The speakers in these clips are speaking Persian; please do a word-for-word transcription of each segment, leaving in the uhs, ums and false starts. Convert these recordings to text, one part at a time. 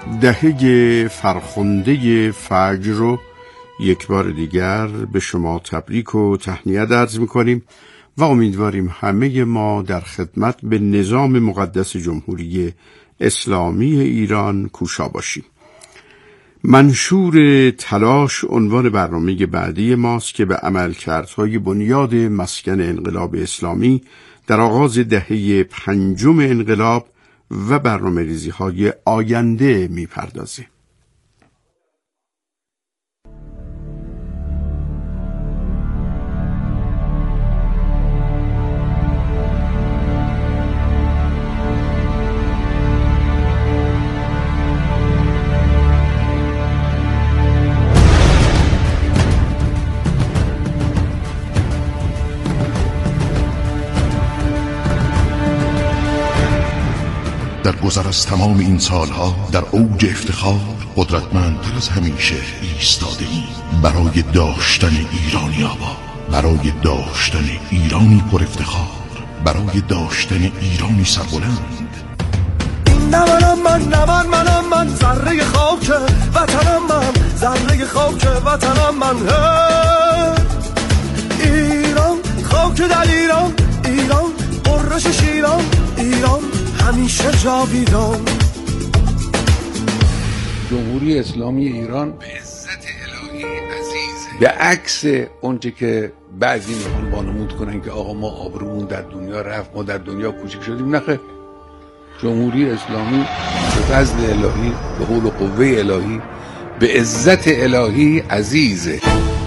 دهه فرخنده فجر رو یک بار دیگر به شما تبریک و تهنیت عرض می‌کنیم و امیدواریم همه ما در خدمت به نظام مقدس جمهوری اسلامی ایران کوشا باشیم. منشور تلاش عنوان برنامه بعدی ماست که به عملکردهای بنیاد مسکن انقلاب اسلامی در آغاز دهه پنجم انقلاب و برنامه‌ریزی‌های آینده می‌پردازه. در گذر از تمام این سالها در اوج افتخار قدرتمندتر از همیشه ایستاده‌ایم برای داشتن ایرانی آباد، برای داشتن ایرانی پر افتخار، برای داشتن ایرانی سربلند. نه منم من، نه من منم من، ذره خاک وطنم من، ذره خاک وطنم من. ایران خاک در ایران، ایران قرش شیران، ایران همیشه جاویدان. جمهوری اسلامی ایران به عزت الهی عزیزه، به عکس اونچه که بعضی میخوان وانمود کنن که آقا ما آبرومون در دنیا رفت، ما در دنیا کوچک شدیم. نخیر، جمهوری اسلامی به فضل الهی، به حول و قوه الهی، به عزت الهی عزیزه.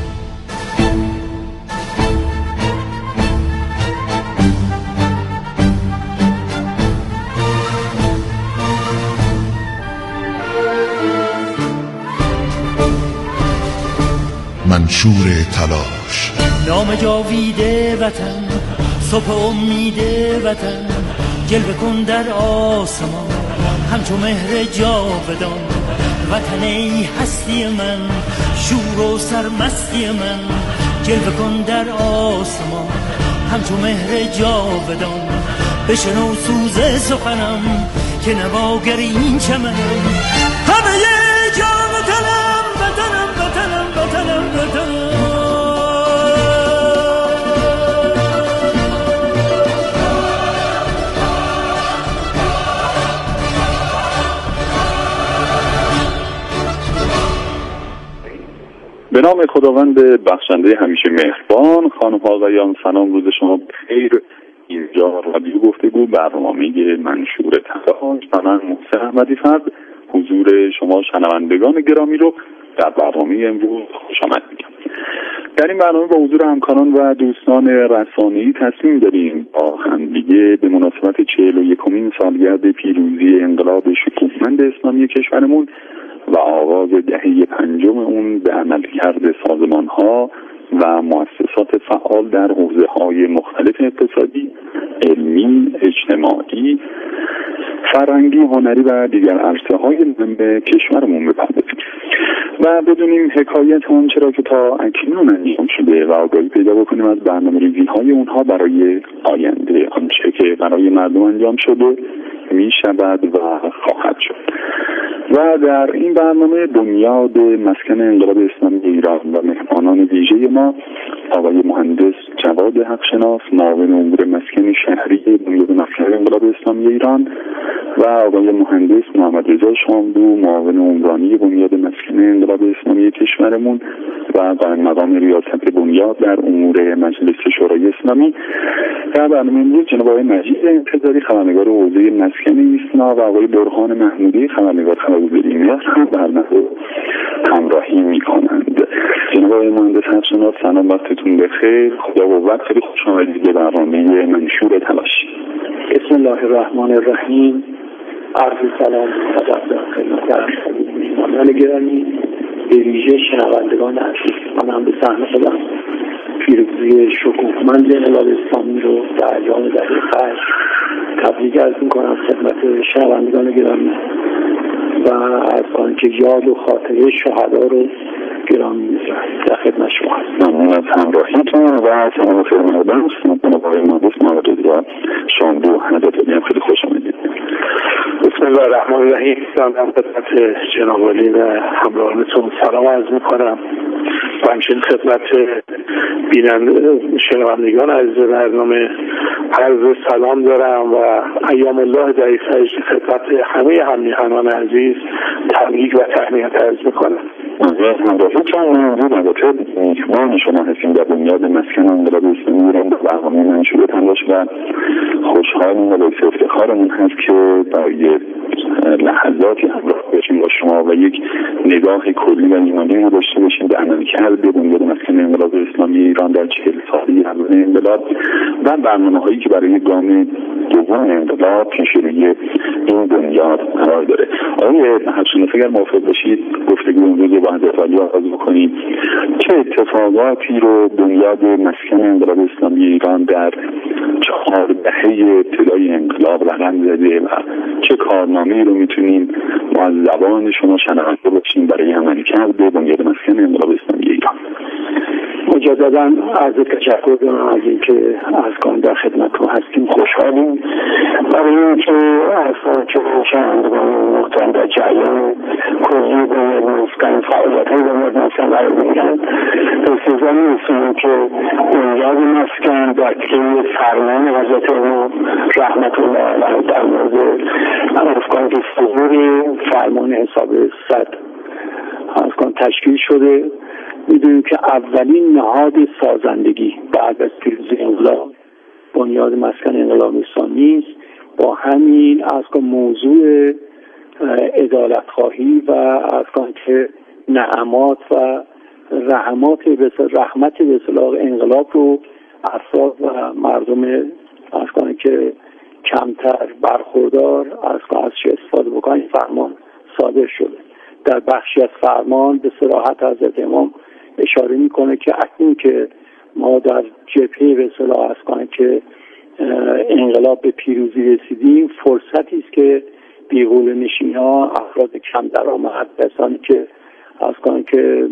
منشور تلاش. نام جاویده وطن، صبح امید وطن، جلوه کن در آسمان همچو مهر جاودان. وطن ای هستی من، شور و سرمستی من، جلوه کن در آسمان همچو مهر جاودان. بشنو سوز سخنم که نواگر این چمنم، همه جا وطنم وطنم وطنم وطنم وطنم. به نام خداوند بخشنده همیشه مهربان. خانم ها آقایان، سلام، روز شما بخیر. اینجا رادیو گفتگو، برنامه منشور تلاش و من محسن احمدی فرد حضور شما شنوندگان گرامی رو در برنامه امروز خوش آمد میگم. در این برنامه با حضور همکاران و دوستان رسانه‌ای تصمیم داریم با همدیگه به مناسبت چهل و یکمین سالگرد پیروزی انقلاب شکوهمند اسلامی کشورمون و آغاز دهه پنجم اون به عملکرد سازمان‌ها و مؤسسات فعال در حوزه‌های مختلف اقتصادی، علمی، اجتماعی، فرهنگی، هنری و دیگر عرصه‌های مهم کشورمون بپردازیم و بدونیم حکایت آنچه را که تا اکنون انجام شده و آگاهی پیدا بکنیم از برنامه‌ریزی‌های اونها برای آینده، آنچه که برای مردم انجام شده، می شود و خواهد شد. و در این برنامه بنیاد مسکن انقلاب اسلامی ایران و مهمانان ویژه ما آقای مهندس جواد حقشناس، معاون امور مسکن شهری بنیاد مسکن انقلاب اسلامی ایران و آقای مهندس محمد رضا شاملو، معاون عمرانی بنیاد مسکن انقلاب اسلامی کشورمون و قائم مقام ریاست بنیاد در امور مجلس شورای اسلامی. در برنامه امروز جناب آقای مجید انتظاری، خبرنگار حوزه مسکن ایسنا و آقای برهان محمودی، خبرنگار خبرگزاری میراث هم برنامه همراهی میکنند. جناب آقای مهندس حقشناس، سلام، وقتتون بخیر. خدا قوت، خیلی خوش آمدید به برنامه منشور تلاش. بسم الله الرحمن الرحیم. عرض سلام مجدد خدمت مهمانان گرامی، به ویژه شنوندگان عزیز. من هم به صحنه خودم پیروزی شکوهمند انقلاب اسلامی رو در ایام دهه پنج تبریک عرض می‌کنم خدمت شنوندگان گرامی و از آنکه یاد و خاطره شهدا رو گرامی می‌دارم. در خدمت شما هستم. ممنون از همراهیتون و سلام فرمانبر جناب آقای مهندس محمد رضا شاملو، حضرت علی هم خیلی خوش آمدید. بسم الله الرحمن الرحیم. سلام خدمت جناب عالی و همراهانتون سلام عرض میکنم و همچنین خدمت بیننده شنوندگان عزیز برنامه عرض سلام دارم و ایام الله در فجر خدمت همه همیهنان عزیز تبریک و تهنیت عرض میکنم. همراهی چند موضوع البته میهمان شما هستیم در بنیاد مسکن انقلاب اسلامی ایران به برنامه منشور تلاش و خوشحالیم و باعث افتخارمون هست که برای لحظاتی همراه باشیم با شما و یک نگاه کلی و ایمانی رو داشته باشیم به عملکرد بنیاد مسکن انقلاب اسلامی ایران در چهل ساله اول انقلاب و برنامه‌هایی که برای گام دوم انقلاب پیش روی این بنیاد قرار داره. آقای حسونی اگر موافق باشید گفتگو امروز با حضرت عالی آغاز بکنیم. چه اتفاقاتی رو بنیاد مسکن انقلاب اسلامی ایران در چهار دهه ابتدای انقلاب رقم زده و چه کارنامه‌ای رو میتونیم ما از زبان شما شنونده باشیم برای عملکرد بنیاد مسکن انقلاب اسلامی ایران؟ مجددا عرض تشکر دارم از اینکه از کان در خدمتتون هستیم. خوشحالیم برای اینکه اصلا که شنوندگان محترم در جریان کلی بنیاد مسکن فعالیت‌های بنیاد مسکن قرار بگیرن. استفاده می‌کنیم که بنیاد مسکن در طی فرمان حضرت امام رحمت الله علیه در مورد افکار که صدور فرمان حساب صد از کان تشکیل شده. میدونیم که اولین نهاد سازندگی بعد از پیروزی انقلاب بنیاد مسکن انقلاب اسلامی است با همین از که موضوع عدالت خواهی و از که نعمات و رحمات رحمت به اصطلاح انقلاب رو افراد و مردم از کنه که کمتر برخوردار از از چه استفاده بکنن فرمان صادر شده. در بخشی از فرمان به صراحت حضرت امام اشاره میکنه که اکنون که ما در جبهه به اصطلاح است کنه که انقلاب به پیروزی رسیدیم، فرصتی است که بیغول نشین ها افراد کم درآمد کسانی که از کنه که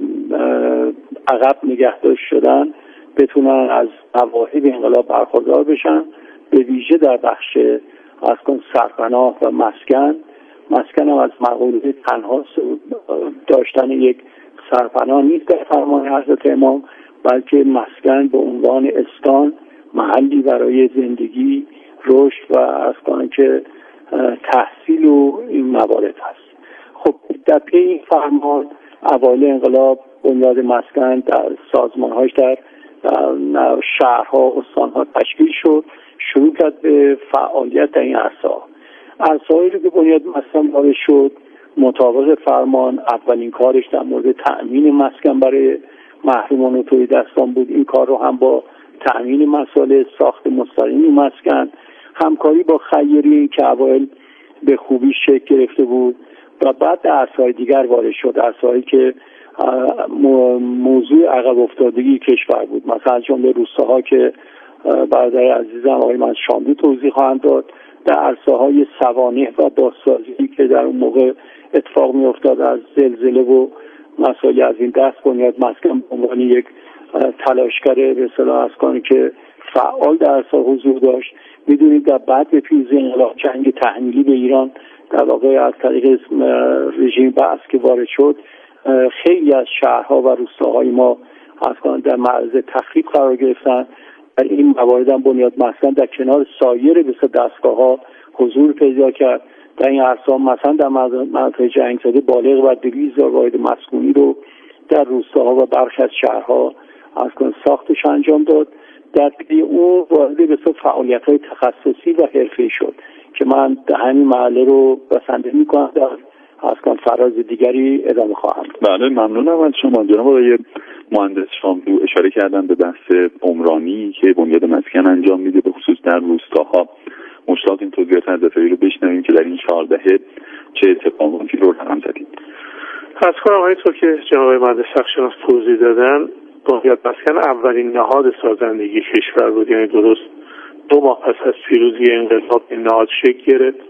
عقب نگهداشت شدن بتونن از مواهب انقلاب برخوردار بشن، به ویژه در بخش از کن سرپناه و مسکن. مسکن هم از مقوله تنها داشتن یک سرپناه نیست در فرمان حضرت امام، بلکه مسکن به عنوان استان محلی برای زندگی، رشد و از کنه که تحصیل و این موارد هست. خب در پی این فرمان اوایل انقلاب بنیاد مسکن در سازمان‌هاش در شهرها و استان‌ها تشکیل شد، شروع کرد به فعالیت در این عرصه‌ها. عرصه‌هایی رو که بنیاد مسکن وارد شد مطابق فرمان اولین کارش در مورد تأمین مسکن برای محرومان و توی دستان بود. این کار رو هم با تأمین مسائل ساخت مستقیم مسکن، همکاری با خیریه که اوایل به خوبی شکل گرفته بود و بعد در عرصه‌های دیگر وارد شد، عرصه‌هایی که موضوع عقب افتادگی کشور بود، مثلا جمله روستاها که برادر عزیزم آقای من شاملو توضیح خواهند داد، در عرصه‌های سوانح و بازسازی که در اون موقع اتفاق می افتاد از زلزله و مسائل از این دست بنیاد مسکن به عنوان یک تلاشگر به اصطلاح از کنه که فعال در عرصه حضور داشت. میدونید در بعد به پیروزی انقلاب جنگ تحمیلی به ایران در واقع از طریق رژیم بعث که وارد شد، خیلی از شهرها و روستاهای ما از کنه در معرض تخریب قرار گرفتن. در این موارد هم بنیاد مسکن در کنار سایر به دستگاه‌ها حضور پیدا کرد. در این عرصه‌ها مثلا در مناطق جنگ زده بالغ بر دویست هزار واحد مسکونی رو در روستاها و برخی از شهرها از کن ساختش انجام داد. در پی اون وارد به فعالیت‌های تخصصی و حرفه‌ای شد که من در همین محله رو بسنده می‌کنم، در از کن فراز دیگری ادامه خواهم. بله ممنونم از شما جناب آقای مهندس شاملو. اشاره کردن به بحث عمرانی که بنیاد مسکن انجام میده به خصوص در روستاها. مشتاق این توضیحات حضرت عالی رو بشنویم که در این چهار دهه چه اتفاقاتی رو رقم زدید. از کنم همینطور که جناب مهندس سخشناس توضیح دادن، بنیاد مسکن اولین نهاد سازندگی کشور بود، یعنی درست دو ماه پس از پیروزی انقلاب این نهاد شکل گرفت.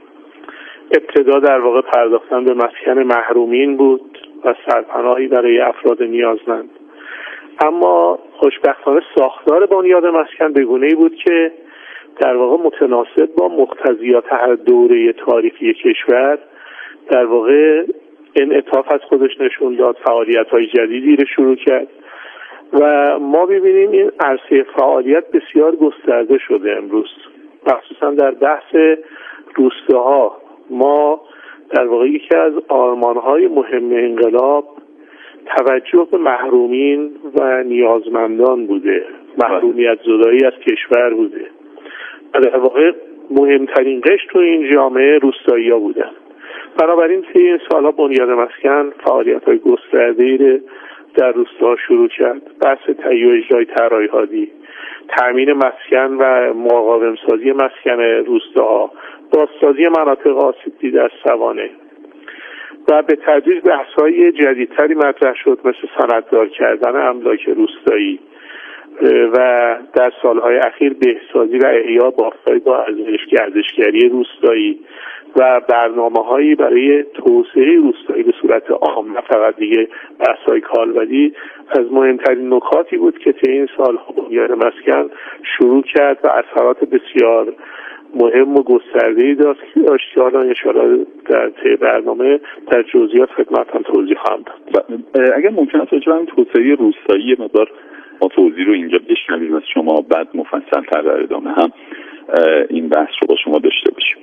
ابتدا در واقع پرداختن به مسکن محرومین بود و سرپناهی برای افراد نیازمند، اما خوشبختانه ساختار بنیاد مسکن به گونه‌ای بود که در واقع متناسب با مقتضیات هر دوره تاریخی کشور در واقع انعطاف از خودش نشون داد، فعالیت‌های جدیدی رو شروع کرد و ما ببینیم این عرصه فعالیت بسیار گسترده شده امروز، مخصوصا در بحث روستاها. ما در واقع یکی از آرمان‌های مهم انقلاب توجه به محرومین و نیازمندان بوده، محرومیت زدایی از کشور بوده و در واقع مهمترین قشر تو این جامعه روستایی‌ها بودن. بنابراین طی این سال‌ها بنیاد مسکن فعالیت‌های گسترده‌ای رو در روستاها شروع کرد. بحث تهیه و اجرای طرح‌های هادی، تأمین مسکن و مقاوم‌سازی مسکن روستاها، بازسازی مناطق آسیب دیده از سوانح و به تدریج بحث‌های جدیدتری مطرح شد مثل سنددار کردن املاک روستایی و در سالهای اخیر بهسازی و احیا بافت‌های با ارزش گردشگری روستایی و برنامه‌هایی برای توسعه روستایی به صورت عام، نه فقط دیگه بحث‌های کالبدی، از مهمترین نکاتی بود که طی این سال‌ها بنیاد مسکن شروع کرد و اثرات بسیار مهم و گسترده‌ای داشت که حالا انشاءالله در طی برنامه در جزئیات خدمتتون توضیح خواهم داد. اگر ممکن است راجع به این توسعه روستایی مقدار ما توضیح رو اینجا بشنویم از شما، بعد مفصل‌تر در ادامه هم این بحث رو با شما داشته باشیم.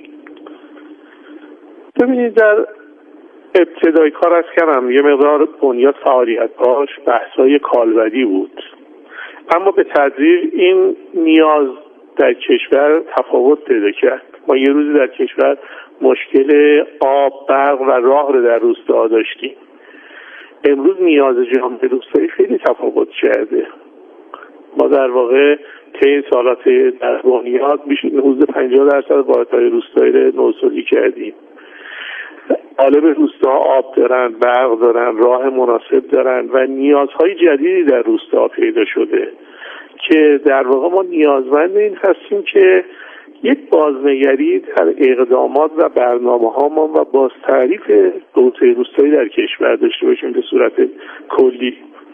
ببینید در ابتدای کار از کردم یه مقدار بنیاد فعالیت‌هاش بحث‌های کالبدی بود، اما به تدریج این نیاز در کشور تفاوت پیدا کرد. ما یه روزی در کشور مشکل آب، برق و راه رو در روستا داشتیم. امروز نیاز جامعه روستایی خیلی تفاوت کرده. ما در واقع طی این سالات در بنیاد بیش از حدود پنجاه درصد واحدهای روستایی رو نوسازی کردیم. غالب روستاها آب دارن، برق دارن، راه مناسب دارن و نیازهای جدیدی در روستا پیدا شده که در واقع ما نیازمند این هستیم که یک بازنگری در اقدامات و برنامه هامان و باز تعریف توسعه روستایی در کشور داشته باشیم به صورت کلی.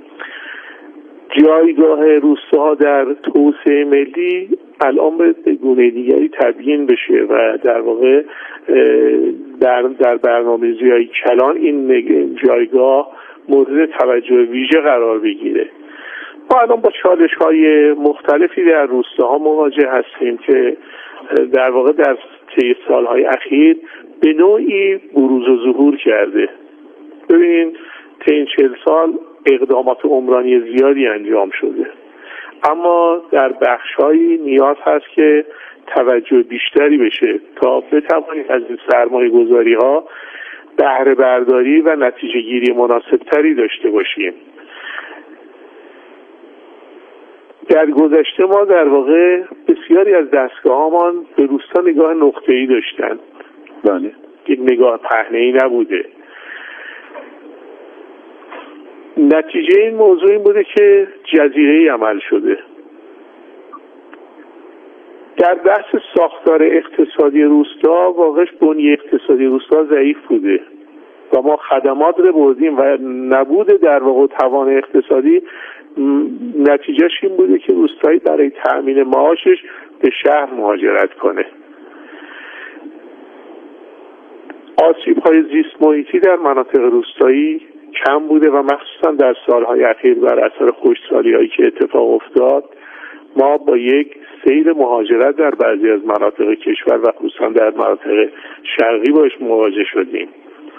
جایگاه روستاها در توسعه ملی الان به گونه دیگری تبیین بشه و در واقع در در برنامه‌ریزی‌های کلان این جایگاه مورد توجه ویژه قرار بگیره. ما الان با چالش‌های مختلفی در روستاها مواجه هستیم که در واقع در طی سال‌های اخیر به نوعی بروز و ظهور کرده. ببینید طی این چهل سال اقدامات عمرانی زیادی انجام شده، اما در بخش‌هایی نیاز هست که توجه بیشتری بشه تا بتوانیم از این سرمایه‌گذاری‌ها بهره برداری و نتیجه گیری مناسبتری داشته باشیم. در گذشته ما در واقع بسیاری از دستگاه‌هامان به روستا نگاه نقطه‌ای داشتن، بله، یک نگاه پهنه‌ای نبوده. نتیجه این موضوع این بوده که جزیره‌ای عمل شده. در بحث ساختار اقتصادی روستا واقعش بنیه اقتصادی روستا ضعیف بوده و ما خدمات رو بردیم و نبود در واقع توان اقتصادی نتیجهش این بوده که روستایی برای تأمین معاشش به شهر مهاجرت کنه. آسیب‌های زیست محیطی در مناطق روستایی کم بوده و مخصوصا در سالهای اخیر بر اثر خشکسالی‌هایی که اتفاق افتاد ما با یک سیل مهاجرت در بعضی از مناطق کشور و خصوصا در مناطق شرقی باش مواجه شدیم.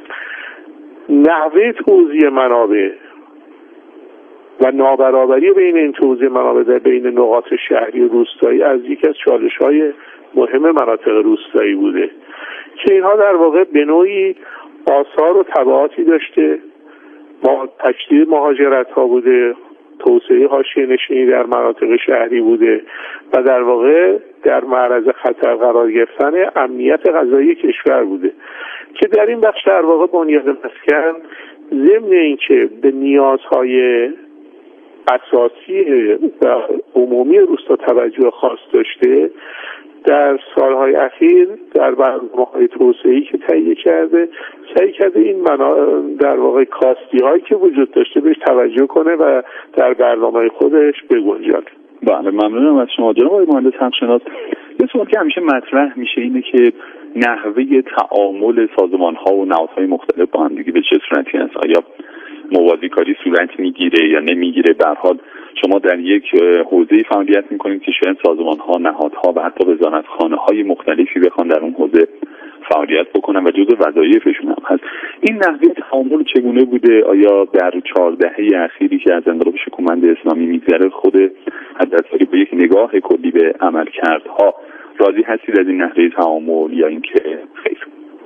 نحوه توزیع منابع و نابرابری بین این توزیع منابع در بین نقاط شهری و روستایی از یکی از چالش‌های مهم مناطق روستایی بوده که اینها در واقع به نوعی آثار و تبعاتی داشته. ما تشدید مهاجرت ها بوده، توسعه حاشیه‌نشینی در مناطق شهری بوده و در واقع در معرض خطر قرار گرفتن امنیت غذایی کشور بوده که در این بخش در واقع بنیاد مسکن ضمن اینکه به نیازهای اساسی و عمومی روستا توجه خاص داشته، در سالهای اخیر در برنامه‌های توسعه‌ای که تهیه کرده سعی کرده این منا... در واقع کاستی هایی که وجود داشته بهش توجه کنه و در برنامه خودش بگنجانه. بله، ممنونم از شما جناب آقای مهندس همشناس. یه سوال که همیشه مطرح میشه اینه که نحوه تعامل سازمان‌ها و نهادهای مختلف با هم دیگه به چه صورتی است؟ آیا موازی کاری صورت میگیره یا نمیگیره؟ به هر حال شما در یک حوزه فعالیت میکنید که شاید سازمان‌ها، نهادها و حتی وزارتخانه‌های مختلفی بخوان در اون حوزه فعالیت بکنن و جزء وظایفشون هم هست. این نحوه تعامل چگونه بوده؟ آیا در چهار دهه اخیری که از انقلاب شکوهمند اسلامی میگذره خود حضرت با یک نگاه کلی به عملکردها راضی هستید از این نحوه تعامل یا اینکه خیر؟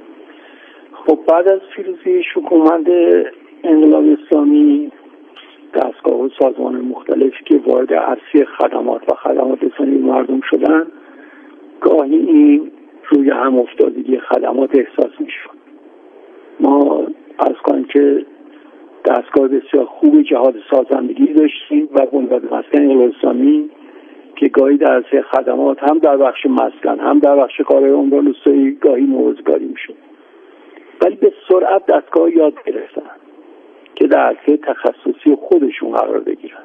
خب بعد از پیروزی شکوهمند انقلاب اسلامی دستگاه و سازمان مختلفی که وارد عرصه خدمات و خدمات رسانی مردم شدن، گاهی این روی هم افتادگی خدمات احساس میشد. ما از کنیم که دستگاه بسیار خوب جهاد سازندگی داشتیم و بنیاد مسکن انقلاب اسلامی که گاهی در عرصه خدمات هم در بخش مسکن هم در بخش کارهای عمران روستایی گاهی موزگاری میشد، ولی به سرعت دستگاه یاد گرفتن که در عرصه تخصصی خودشون قرار بگیرن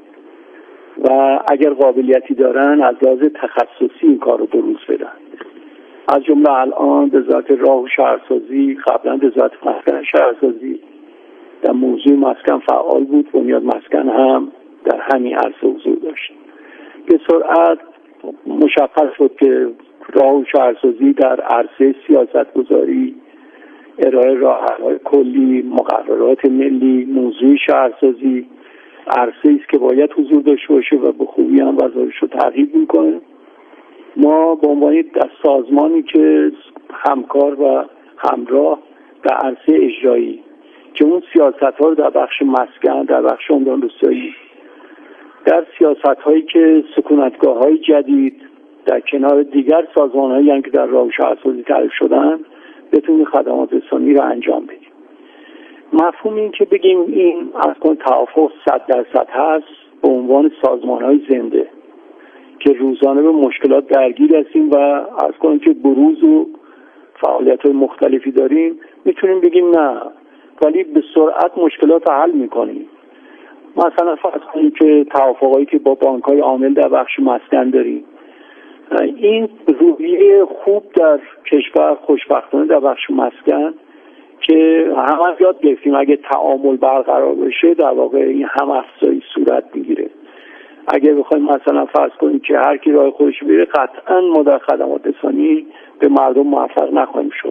و اگر قابلیتی دارن از لحاظ تخصصی این کار رو بروز بدن. از جمله الان وزارت راه و شهرسازی، قبلا وزارت مسکن شهرسازی در موضوع مسکن فعال بود، بنیاد مسکن هم در همین عرصه حضور داشت. به سرعت مشخص شد که راه و شهرسازی در عرصه سیاست گذاری، ارائه راهحل‌های کلی، مقررات ملی، موضوع شهرسازی عرصه‌ای است که باید حضور داشته باشه و به خوبی هم وظایفش رو تعقیب می‌کنه. ما به عنوان سازمانی که همکار و همراه در عرصه اجرایی که اون سیاست‌ها رو در بخش مسکن، در بخش عمران روستایی، در سیاست‌هایی که سکونتگاه‌های جدید در کنار دیگر سازمان‌هایی هم که در راه و شهرسازی تعریف شدن بتونیم خدمات رسانی رو انجام بدیم. مفهوم این که بگیم این از کن توافق صد درصد هست به عنوان سازمان‌های زنده که روزانه به مشکلات درگیر هستیم و از کنیم که بروز و فعالیت‌های مختلفی داریم، میتونیم بگیم نه، ولی به سرعت مشکلات رو حل میکنیم. مثلا فرض کنیم که توافقایی که با بانک‌های عامل در بخش مسکن داریم، این روحیه خوب در کشور خوشبختانه در بخش مسکن که همه یاد گرفتیم اگه تعامل برقرار بشه در واقع این هم افزایی صورت میگیره. اگه بخوایم مثلا فرض کنیم که هر کی راه خودش بره، قطعا ما در خدمات رسانی به مردم موفق نخواهیم شد.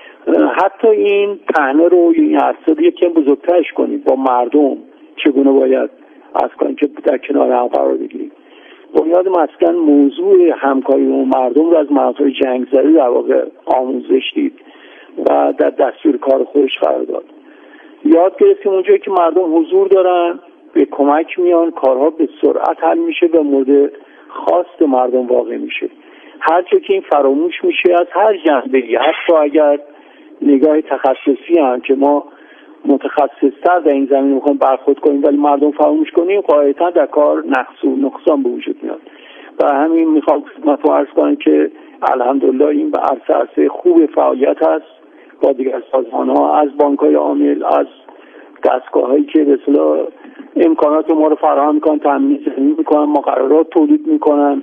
حتی این پهنه رو این عرصه یکم بزرگترش کنیم، با مردم چگونه باید از کنیم که در کنار هم قرار بگیریم. بنیاد مسکن موضوع همکاری با مردم رو از مراحل جنگ زده در واقع آموزش دید و در دستور کار خودش قرار داد. یاد گرفتیم اونجایی که مردم حضور دارن به کمک میان، کارها به سرعت حل میشه و مورد خواست مردم واقع میشه. هر جا که این فراموش میشه از هر جنبه‌ای، حتی اگر نگاه تخصصی هم که ما متخصص‌تر در این زمینه میخوایم برخورد کنیم ولی مردم فراموش کنیم، قاعدتاً در کار نقص و نقصان به وجود میاد. و همین میخوام خدمتتون عرض کنم که الحمدلله این به عرصه عرصه خوب فعالیت هست با دیگر سازمان‌ها، از بانک‌های عامل، از دستگاه‌هایی که به اصطلاح امکانات ما رو فراهم میکنن، تامین زمین میکنن، مقررات تولید میکنن.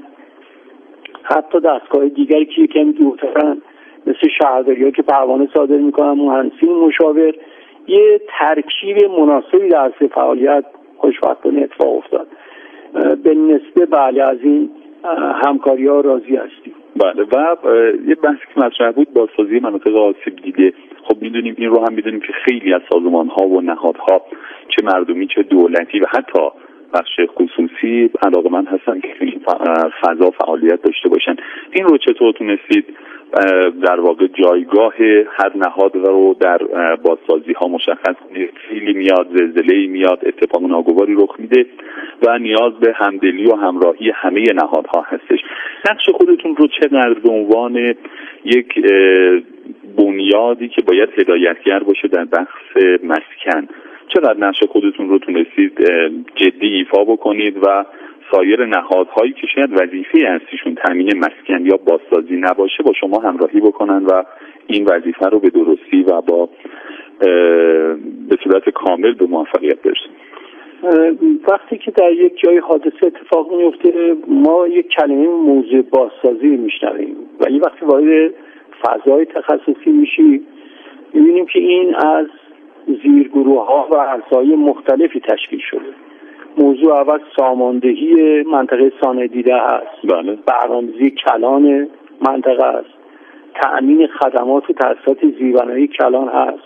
حتی دستگاه دیگری که یکم دورترن مثل شهرداری‌ها که پروانه صادر میکنن، مهندسین مشاور، یه ترکیب مناسبی در عرصه فعالیت خوشبختانه اتفاق افتاد. به نسبه بله از این همکاری‌ها راضی هستیم. بله و یه بحثی که مطرح بود بازسازی مناطق آسیب دیده. خب میدونیم، این رو هم میدونیم که خیلی از سازمان‌ها و نهادها چه مردمی چه دولتی و حتی بخش خصوصی علاقه‌مند هستن که این فضا فعالیت داشته باشن. این رو چطور تونستید در واقع جایگاه هر نهاد رو در بازسازی ها مشخص کنید؟ خیلی میاد، زلزله‌ای میاد، اتفاق ناگواری رخ میده و نیاز به همدلی و همراهی همه نهادها هستش. نقش خودتون رو چقدر به عنوان یک بنیادی که باید هدایتگر باشه در بخش مسکن، چقدر نقش خودتون رو تونستید جدی ایفا بکنید و سایر نهادهایی که شاید وظیفه اصلیشون تامین مسکن یا بازسازی نباشه با شما همراهی بکنن و این وظیفه رو به درستی و با به صورت کامل به موفقیت برسونن؟ وقتی که در یک جای حادثه اتفاق میفته ما یک کلمه موضوع بازسازی میشنویم، ولی وقتی وارد فضای تخصصی میشی میبینیم که این از زیرگروه ها و عرصه‌های مختلفی تشکیل شده. موضوع اول ساماندهی منطقه صانع دیده است، بله. برنامه‌ریزی کلان منطقه است، تأمین خدمات و تأسیسات زیربنایی کلان هست،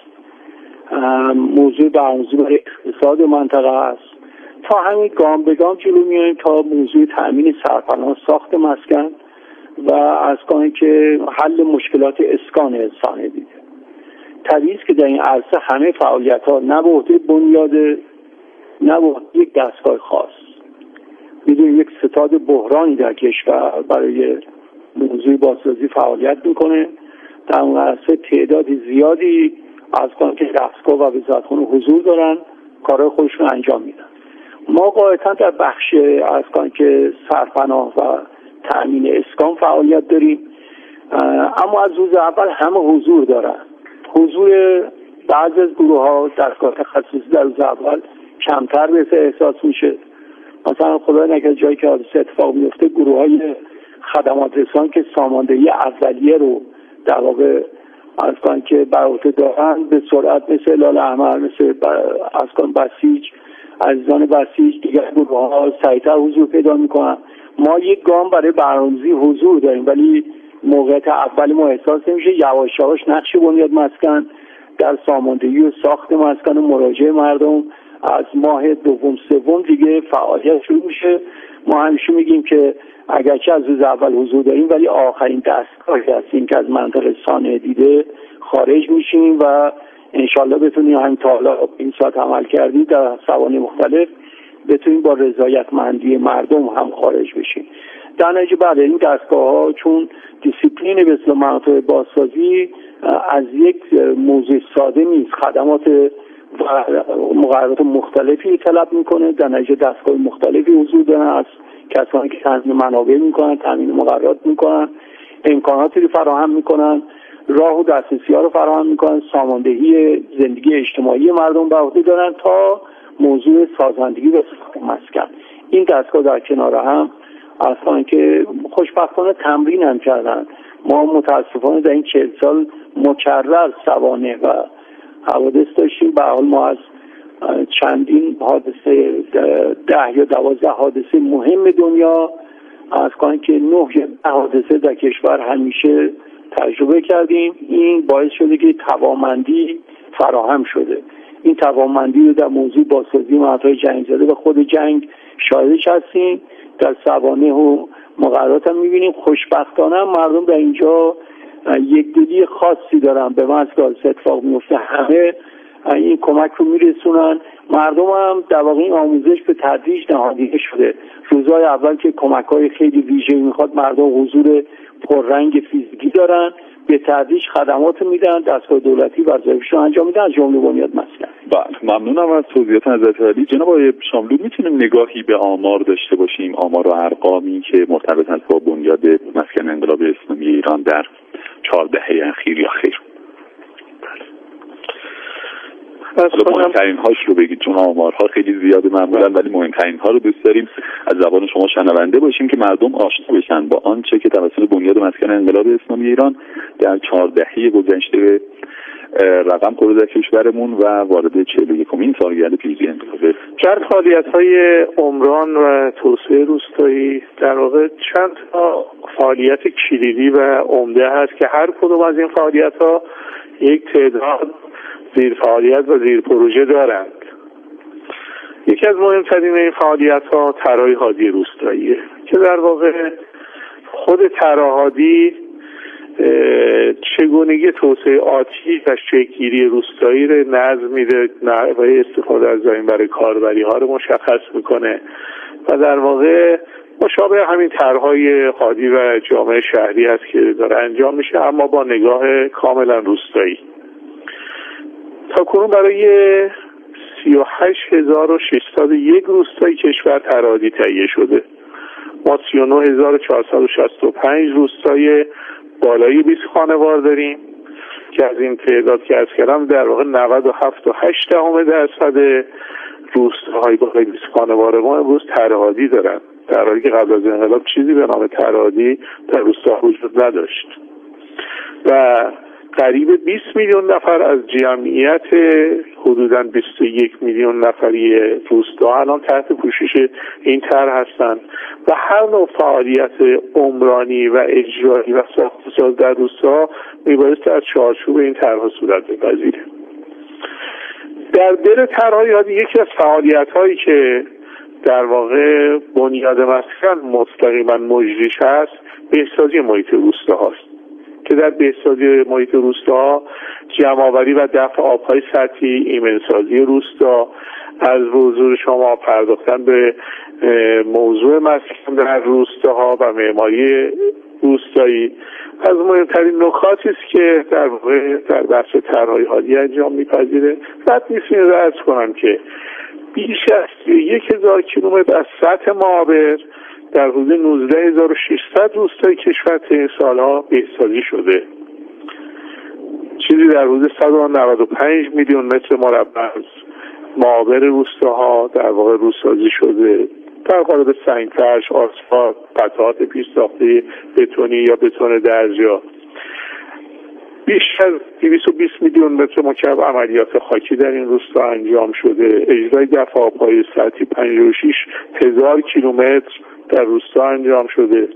موضوع برنامه‌ریزی برای اقتصاد منطقه است، تا همین گام به گام جلو میایم تا موضوع تأمین سرپناه ساخت مسکن و از کنیم که حل مشکلات اسکان صانع دیده. طبیعی است که در این عرصه همه فعالیت ها نه به عهده بنیاد نه به عهده یک دستگاه خاص. میدونیم یک ستاد بحرانی در کشور برای موضوع بازسازی فعالیت میکنه. در اون عرصه تعداد زیادی از کنیم که دستگاه و وزارتخانه حضور دارن، کارهای خودشون انجام میدن. ما قاعدتا در بخش از کنیم که سرپناه و تأمین اسکان فعالیت داریم، اما از روز اول همه حضور دارن. حضور بعضی از گروه ها دستگاه تخصصی در روز اول کمتر بهش احساس میشه. مثلا خدا نکنه جایی که حادثه اتفاق میفته گروه های خدمات رسان که ساماندهی اولیه رو در واقع از کنن که بر عهده دارن به سرعت مثل هلال احمر، مثل از کنن بسیج، عزیزان بسیج، دیگر گروه ها سریعتر حضور پیدا میکنن. ما یک گام برای برنامه‌ریزی حضور داریم ولی موقعیت اول ما احساس نمیشه. یواش یواش نقش بنیاد مسکن در ساماندهی و ساخت مسکن و مراجعه مردم از ماه دوم سوم دیگه فعالیت شروع میشه. ما همیشه میگیم که اگرچه از روز اول حضور داریم ولی آخرین دستگاهی هستیم که از منطقه صانع دیده خارج میشیم و انشالله بتونیم همین تا حالا این ساعت عمل کردیم در سوانح مختلف بتونیم با رضایتمندی مردم هم خارج بشیم. در نتیجه بعد این دستگاه ها چون دیسیپلین به اصطلاح مناطق بازسازی از یک موضوع ساده نیست، خدمات و مقررات مختلفی طلب میکنه. در نتیجه دستگاه مختلفی حضور دارن، از کسانی که تامین منابع میکنن، تامین مقررات میکنن، امکاناتی رو فراهم میکنن، راه و دسترسی ها رو فراهم میکنن، ساماندهی زندگی اجتماعی مردم به عهده دارن تا موضوع سازندگی و ساخت مسکن. این دستگاه در کنار هم اصلا که خوشبختانه تمرین هم کردن. ما متاسفانه در این چهل سال مکرر سوانح و حوادث داشتیم. به حال ما از چندین حادثه ده یا دوازده حادثه مهم دنیا از کنیم که نه یا ده حادثه در کشور همیشه تجربه کردیم. این باعث شده که توانمندی فراهم شده. این توانمندی رو در موضوع بازسازی مناطق جنگ زده و خود جنگ شاهدش هستیم. در سوانح و مقررات هم میبینیم. خوشبختانه مردم در اینجا یک دلی خاصی دارن. به من از که اتفاق میفته همه این کمک رو میرسونن. مردم هم در واقع این آموزش به تدریج نهادینه شده. روزهای اول که کمک های خیلی ویژه میخواد مردم حضور پررنگ فیزیکی دارن، به تدریج خدمات میدن، دستگاه دولتی وظایفش رو انجام میدن، از جمله بنیاد مسکن. بله، ممنونم از توضیحات حضرت علی. جناب آقای شاملو میتونیم نگاهی به آمار داشته باشیم، آمار و ارقامی که مرتبط است با بنیاد مسکن انقلاب اسلامی ایران در چهار دهه اخیر یا خیر؟ حالا مهمترین هاش رو بگید چون آمارها خیلی زیاده معمولا، ولی مهمترین ها رو دوست داریم از زبان شما شنونده باشیم که مردم آشنا بشن با آنچه که توسط بنیاد مسکن انقلاب اسلامی ایران در چهار دهه گذشته رقم خورده در کشورمون و وارد چهل و یکمین سالگرد پیروزی انقلاب. در فعالیت‌های عمران و توسعه روستایی در واقع چند تا فعالیت کلیدی و عمده هست که هر کدوم از این فعالیت‌ها یک تعداد زیر فعالیت و زیر پروژه دارند. یکی از مهمترین این فعالیت‌ها طراحی هادی روستاییه که در واقع خود طراحی چگونگی توسعه آتی و شکل‌گیری روستایی رو نظم میده، نحوه استفاده از زمین برای کاربری ها رو مشخص میکنه و در واقع مشابه همین طرح‌های هادی و جامعه شهری است که داره انجام میشه، اما با نگاه کاملا روستایی. تا کنون برای سی و هشت هزار و ششصد و یک روستای کشور طراحی تهیه شده. ما سی و نه هزار و چهارصد و شصت و پنج روستای بالای بیست خانوار داریم که از این تعداد که از کردم در واقع نود و هفت و هشت دهم درصد روستاهای با غیر خانوار ما امروز ترهادی دارن، در حالی که قبل از انقلاب چیزی به نام ترهادی در روستا وجود نداشت. و قریب بیست میلیون نفر از جمعیت حدوداً بیست و یک میلیون نفری روستا الان تحت پوشش این طرح هستند و هر نوع فعالیت عمرانی و اجرایی و ساخت‌وساز در روستا میبایست از چارچوب این طرح صورت بپذیره. در دل طرح یادی یکی از فعالیت‌هایی که در واقع بنیاد مسکن مستقیما مجریش هست بهسازی محیط روستا هست که در بهسازی محیط روستا جمع‌آوری و دفع آب‌های سطحی، ایمنسازی روستا، از حضور شما پرداختن به موضوع مسکن در روستاها و معماری روستایی از مهمترین نکاتی است که در واقع در بخش طرح‌های حالی انجام می‌پذیره. بعد می‌تونید عرض کنم که بیش از یک هزار کیلومتر از سطح معابر در حدود نوزده هزار و ششصد روستای کشور طی این سالها بهسازی شده. چیزی در حدود صد و نود و پنج میلیون متر مربع از معابر روستاها در واقع روسازی شده در قالب سنگفرش، آسفالت، قطعات پیش‌ساخته بتونی یا بتون درجا. بیش از دویست و بیست میلیون متر مکعب عملیات خاکی در این روستا انجام شده. اجرای دفع آب‌های سطحی پنجاه و شش هزار کیلومتر در روستا انجام شده.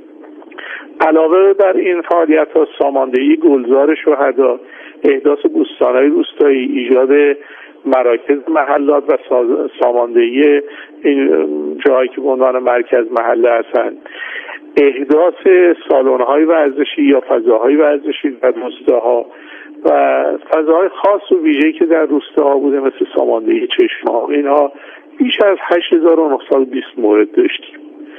علاوه بر این فعالیت‌ها ساماندهی گلزار شهدا، احداث بوستان‌های روستایی، ایجاد مراکز محلات و ساماندهی این جایی که به عنوان مرکز محله هستند، احداث سالن‌های ورزشی یا فضاهای ورزشی در روستاها و فضاهای خاص و ویژه‌ای که در روستاها بوده مثل ساماندهی چشمه‌ها، اینها بیش از هشت هزار و نهصد و بیست مورد داشتیم.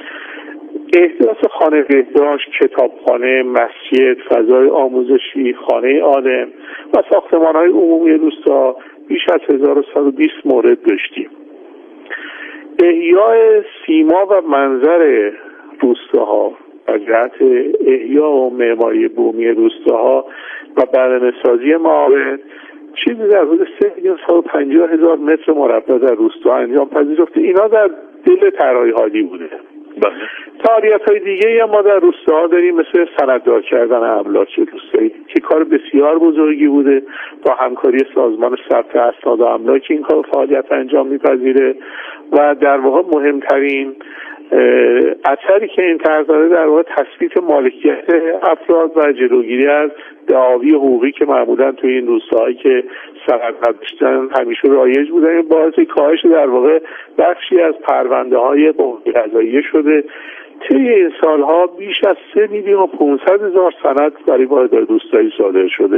احداث خانه بهداشت، کتابخانه، مسجد، فضای آموزشی، خانه عالم و ساختمان‌های عمومی روستا بیش از هزار و صد و بیست مورد داشتیم. احیای سیما و منظر روستاها و جهت احیا و معماری بومی روستاها و برنامه‌سازی معابر چیزی در حدود سه میلیون صد و پنجاه هزار متر مربع در روستا انجام پذیرفته. اینا در دل طرح‌های حالی بوده. فعالیت‌های دیگه‌ای هم ما در روستاها داریم مثل سنددار کردن املاک روستایی که کار بسیار بزرگی بوده. با همکاری سازمان ثبت اسناد و املاک این کار فعالیت انجام می‌پذیره و در واقع مهمترین اثری که این طرح داره در واقع تثبیت مالکیت افراد و جلوگیری از دعاوی حقوقی که معمولا توی این روستاهایی که سند نداشتن همیشه رایج بوده. این باعث کاهش در واقع بخشی از پرونده های حقوقی قضاییه شده. طی این سالها بیش از سه میلیون و پانصد هزار سند برای واحدهای روستایی صادر شده.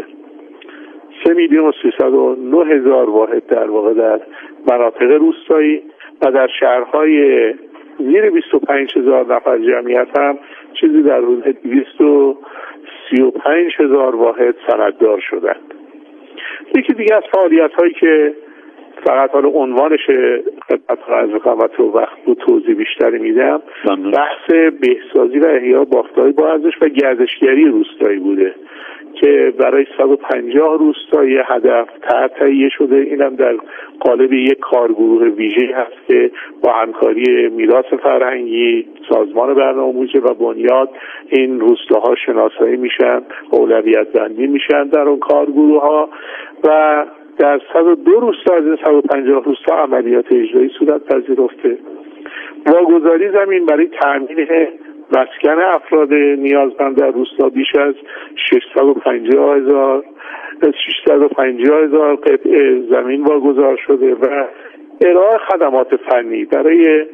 سه میلیون و سیصد و نه هزار واحد در واقع در مناطق روستایی و در شهرهای زیر بیست و پنج هزار نفر جمعیت هم چیزی در حدود دویست و سی و پنج هزار واحد سنددار شدند. یکی دیگه از فعالیت هایی که فقط حالا عنوانش خدمت عرض می‌کنم و تو وقت بود توضیح بیشتری میدم، بحث بهسازی و احیا بافت‌های با ارزش و گردشگری روستایی بوده که برای صد و پنجاه روستا یه هدف تهیه شده. اینم در قالب یک کارگروه ویژه هست که با همکاری میراث فرهنگی، سازمان برنامه‌ریزی و بنیاد این روستاها شناسایی میشن، اولویت بندی میشن در اون کارگروه ها و در صد و دو روستا از این صد و پنجاه روستا عملیات اجرایی صورت پذیرفته. واگذاری زمین برای تامین مسکن افراد نیازمند در روستا بیش از ششصد و پنجاه هزار ششصد و پنجاه هزار قطعه زمین واگذار شده و ارائه خدمات فنی برای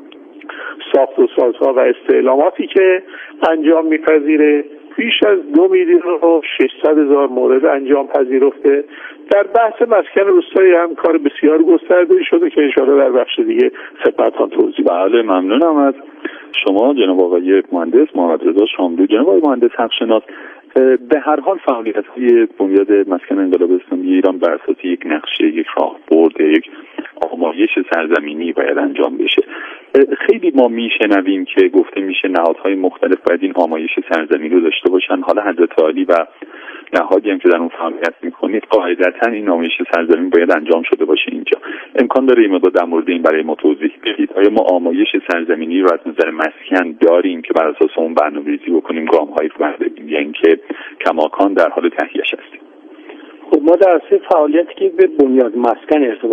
ساخت و سازها و استعلاماتی که انجام میپذیره بیش از دو میلیون و ششصد هزار مورد انجام پذیرفته. در بحث مسکن روستایی هم کار بسیار گسترده شده که انشاءالله در بخش دیگه خدمتتون توضیح. بله ممنونم از شما جناب آقای مهندس محمد رضا شاملو. جناب آقای مهندس حقشناس، به هر حال فعالیت‌های بنیاد مسکن انقلاب اسلامی ایران بر اساس یک نقشه، یک راهبرد، یک آمایش سرزمینی باید انجام بشه. خیلی ما میشنویم که گفته میشه نهادهای مختلف باید این آمایش سرزمینی رو داشته باشن. حالا حضرت عالی و نهادی هم که در اون فعالیت میکنید قاعدتاً این آمایش سرزمین باید انجام شده باشه اینجا. امکان داره این مقدار در مورد این برای ما توضیح بدید؟ آیا ما آمایش سرزمینی رو از نظر مسکن داریم که بر اساس اون برنامه‌ریزی بکنیم، گام‌هایی رو برداریم، یا اینکه کماکان در حال تهیه‌اش هستیم؟ خب ما در اصل فعالیتی که به بنیاد مسکن ارتباط